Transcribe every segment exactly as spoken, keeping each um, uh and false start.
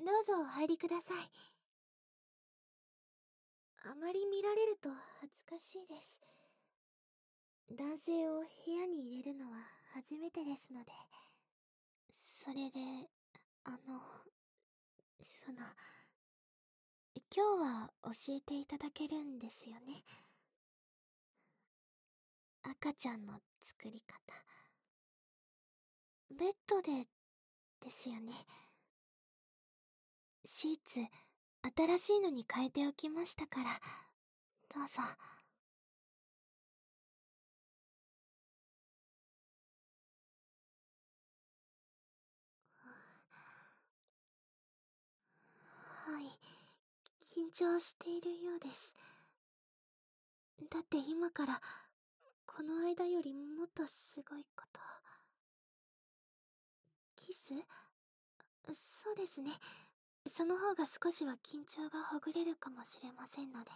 どうぞお入りください。あまり見られると恥ずかしいです。男性を部屋に入れるのは初めてですので。それで、あの、その、今日は教えていただけるんですよね。赤ちゃんの作り方。ベッドで、ですよね。シーツ、新しいのに変えておきましたから、どうぞ。はい、緊張しているようです。だって今から、この間よりもっとすごいこと。キス？そうですね。その方が少しは緊張がほぐれるかもしれませんので。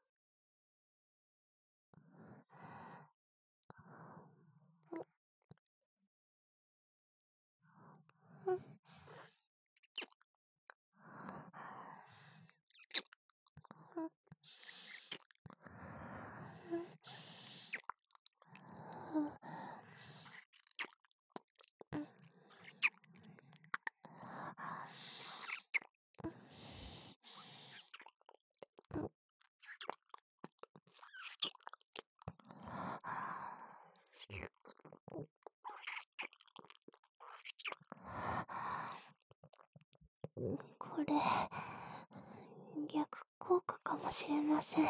これ、逆効果かもしれません。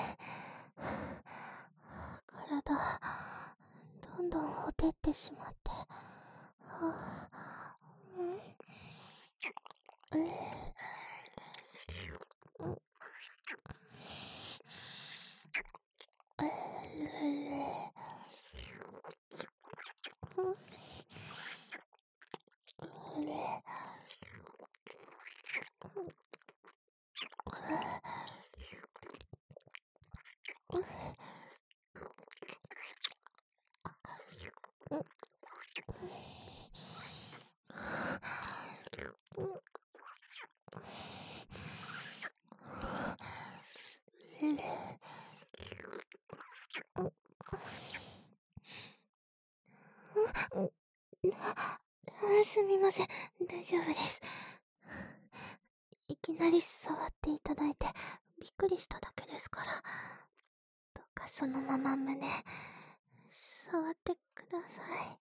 体、どんどんほてってしまって。はあ、うん、えすみません、大丈夫です。いきなり触っていただいてびっくりしただけですから。どうかそのまま胸触ってください。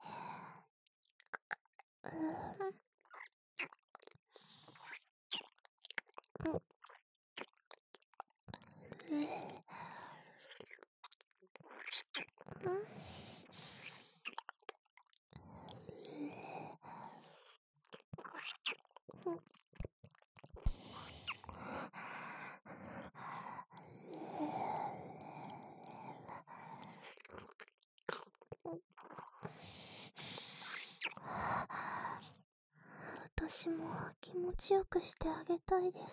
うん、うん、私も気持ちよくしてあげたいです。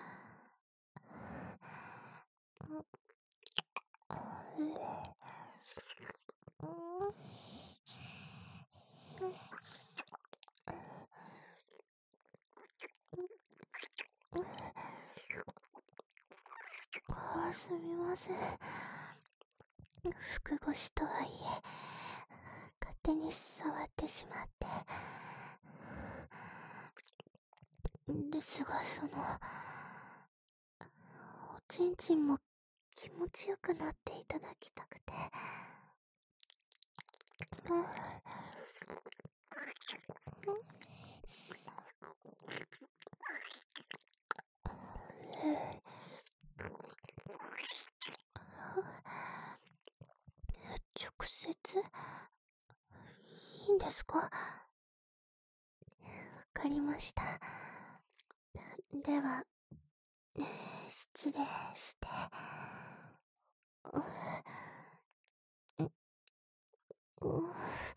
あ、すみません。服越しとはいえ勝手に触ってしまって。ですが、そのおちんちんも気持ちよくなっていただきたくて。直接いいんですか？わかりました。では、失礼して。うう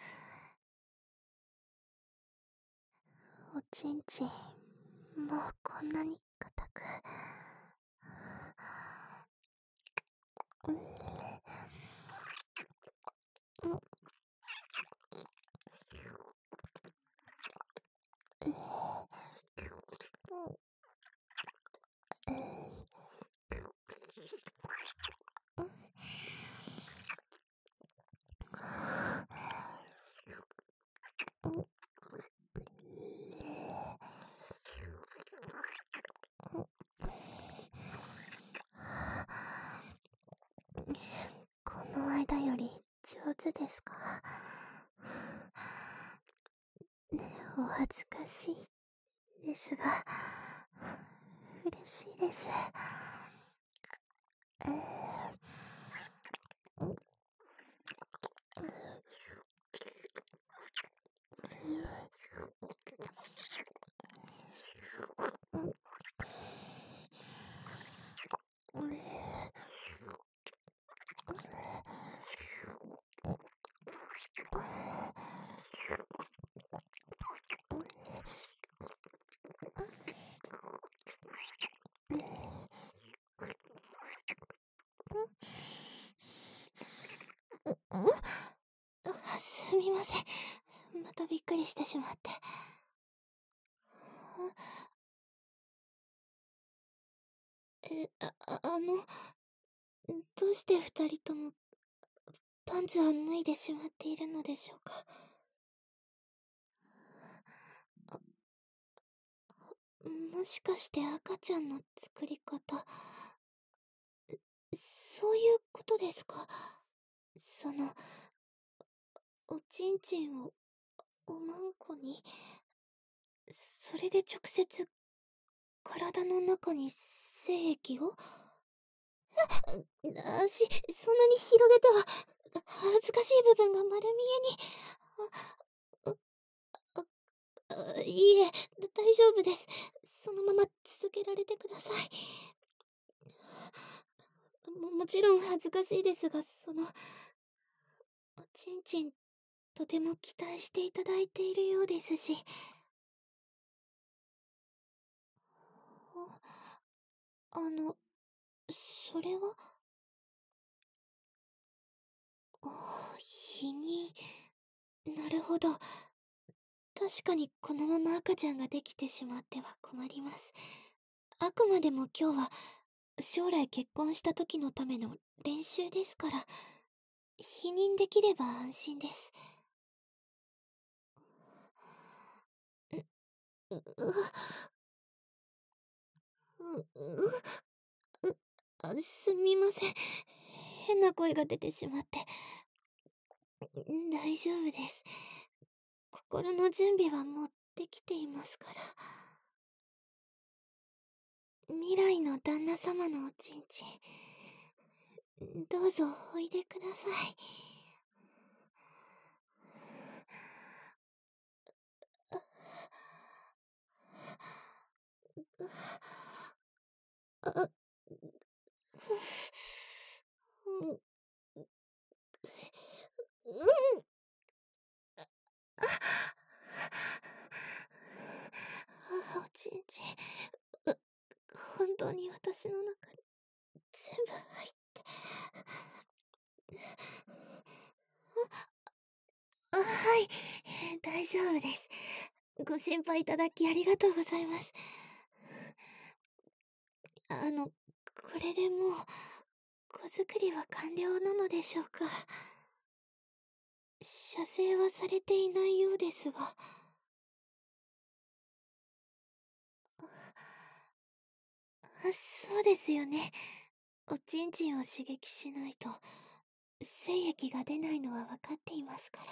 おちんちん、もうこんなに硬く。うんうん上手ですか？お恥ずかしいですが、嬉しいです。えーすみません。またびっくりしてしまって。え、あ、ああの、どうして二人ともパンツを脱いでしまっているのでしょうか。もしかして赤ちゃんの作り方、そういうことですか？その、おちんちんをおまんこに、それで直接体の中に精液を？足、そんなに広げては、恥ずかしい部分が丸見えに。あ、あ、あ、いいえ、大丈夫です。そのまま続けられてください。も、もちろん恥ずかしいですが、その、おちんちん、とても期待していただいているようですし。あ、あの、それは？あ、否認。なるほど。確かにこのまま赤ちゃんができてしまっては困ります。あくまでも今日は、将来結婚した時のための練習ですから、否認できれば安心です。う、う、う、う、う、う、あ、すみません。変な声が出てしまって。大丈夫です。心の準備はもうできていますから。未来の旦那様のおちんちん、どうぞおいでください。あ、う、うん、うん、あ、おちんちん、う、本当に私の中に全部入って。あ、あ、はい、大丈夫です。ご心配いただきありがとうございます。あの、これでもう、子作りは完了なのでしょうか。射精はされていないようですが。あ、そうですよね。おちんちんを刺激しないと、精液が出ないのは分かっていますから。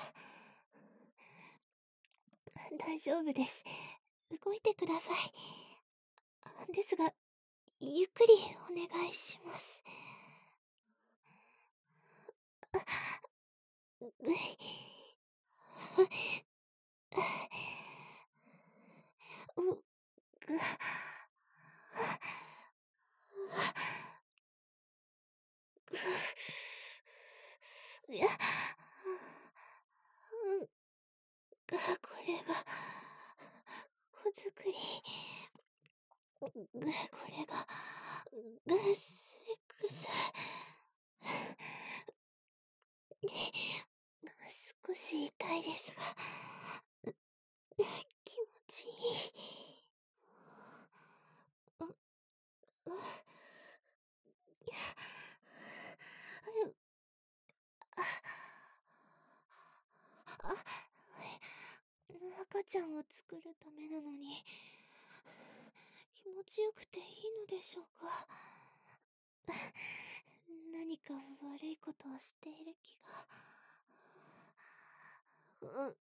大丈夫です。動いてください。ですが、ゆっくりお願いします。あ、うい、う、ぐ、いや、うん、これが、子作り。これが、セックス。少し痛いですが、気持ちいい。う、う、あ、赤ちゃんを作るためなのに、気持ちよくていいのでしょうか。何か悪いことをしている気が。 う、う、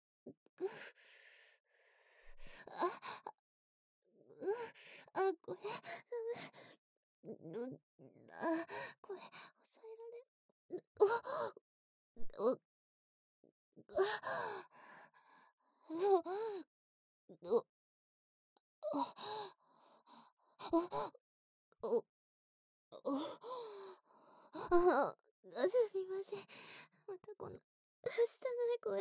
あ、う、あ、これ、う、う、あ、これ、抑えられ、う、お、う、う、お、お、あ、すみません。またこんな、はしたない声。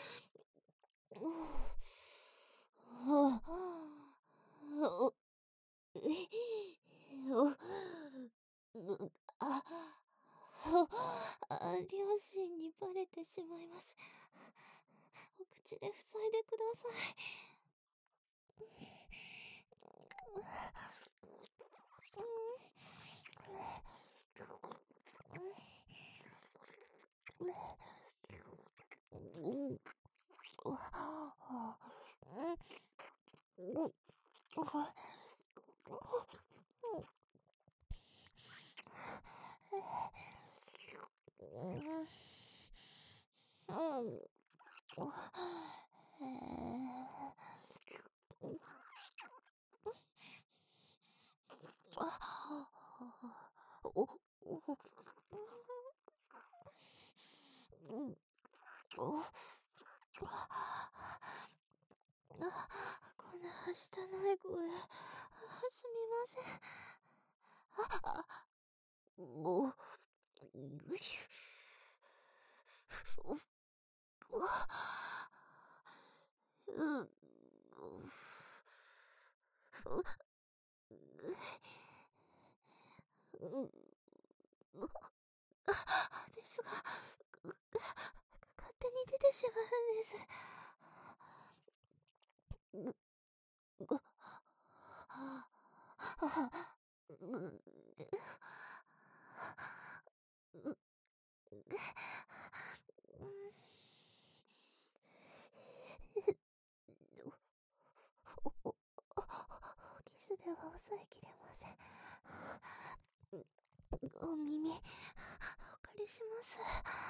お、お、お、う、あ、あ、両親にバレてしまいます。お口で塞いでください。うん、うん、お、お、あ、こんなはしたない声。すみません。あ、あ、ご、ぐしゅ、う、わ、う、う、う、う、ですが、勝手に出てしまうんです。ぐ、ぐ、ぐ、ぐ、キスでは抑えきれません。お耳、お借りします。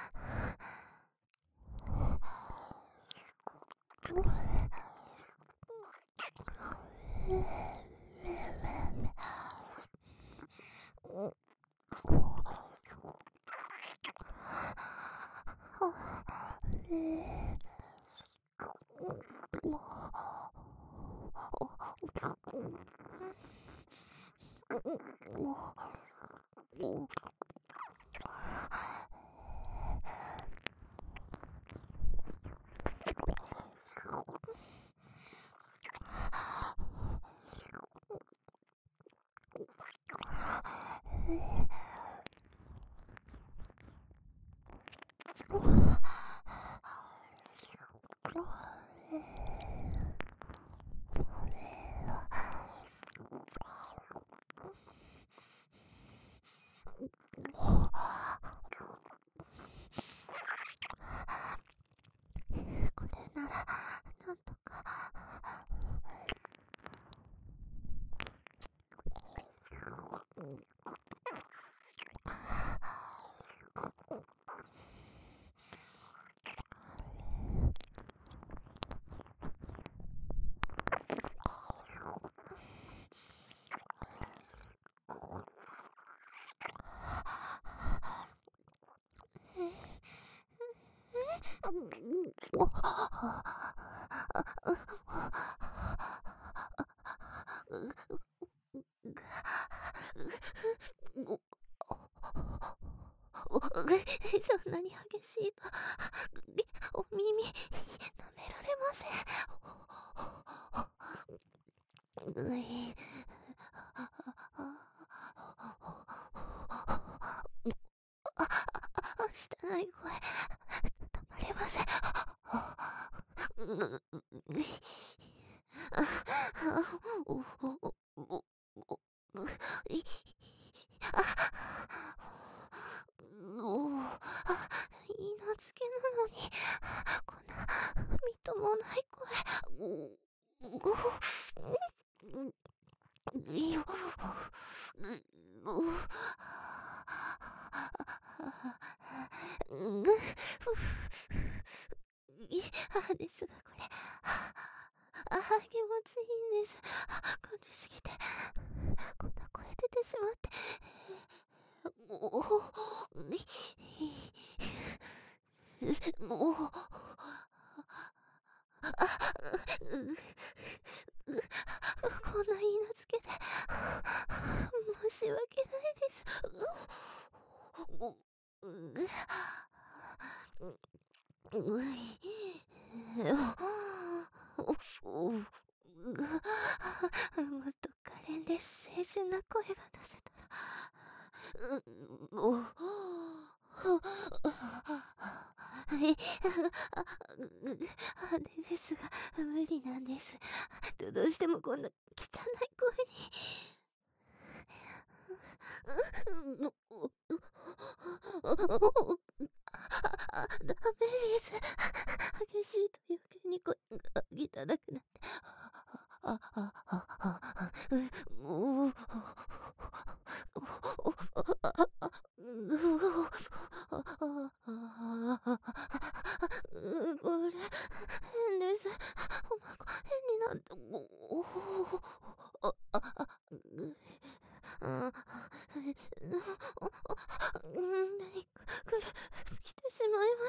これなら、なんとか。そんなに激しいと、お耳、舐められません。うい、汚い声、止まれません。う、うい、お、お、お、お、い、あ、お、いいなずけなのに、こんな、みっともない声。ご、ご、いよ、ご、ぐ、 いあですがこれ、ああ、気持ちいいんです。感じすぎて、こんな声出てしまって。おお、に、もう、あ、う、う、こんな言い名付けで、申し訳ないです。う、う、う、うい、お、お、もっと可憐で清純な声が出せたら、う、お、はい、あれですが、無理なんです。どうしてもこんな汚い声に。あ、ダメです。激しいと余計に声が汚くなって。あ、あ、あ、あ、う、お、お、これ、変です。おまこ、変になって、おお、あ、あ、あ、う、あ、何か来る、来てしまいます。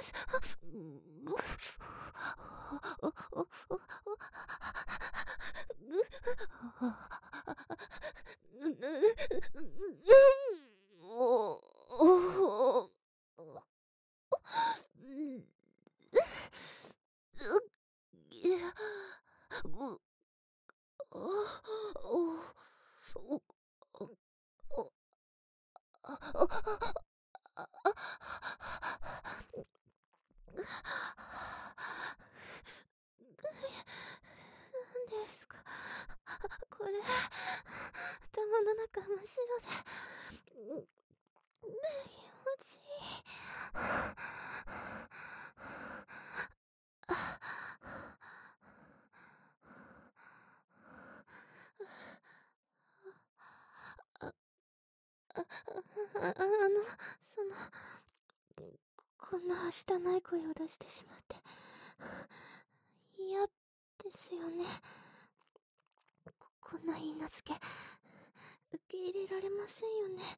何ですかこれ、頭の中真っ白で、気持ちいい。あ、あ、あの、その、こんなはしたない声を出してしまって、嫌ですよね。こ、こんな言い名付け、受け入れられませんよね。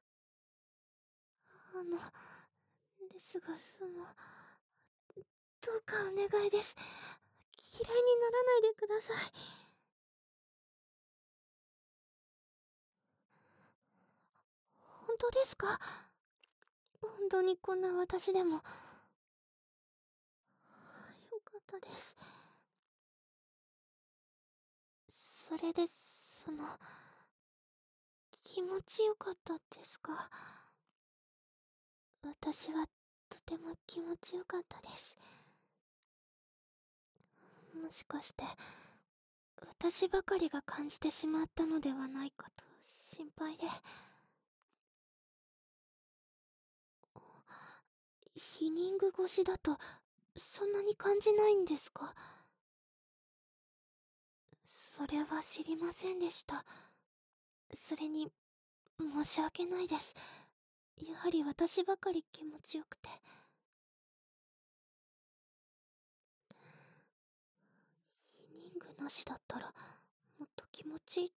あの、ですが、その、どうかお願いです。嫌いにならないでください。本当ですか？本当にこんな私でも。よかったです。それで、その、気持ちよかったですか？私はとても気持ちよかったです。もしかして、私ばかりが感じてしまったのではないかと心配で。ヒニング越しだと、そんなに感じないんですか？それは知りませんでした。それに、申し訳ないです。やはり私ばかり気持ちよくて。ヒニングなしだったら、もっと気持ちいい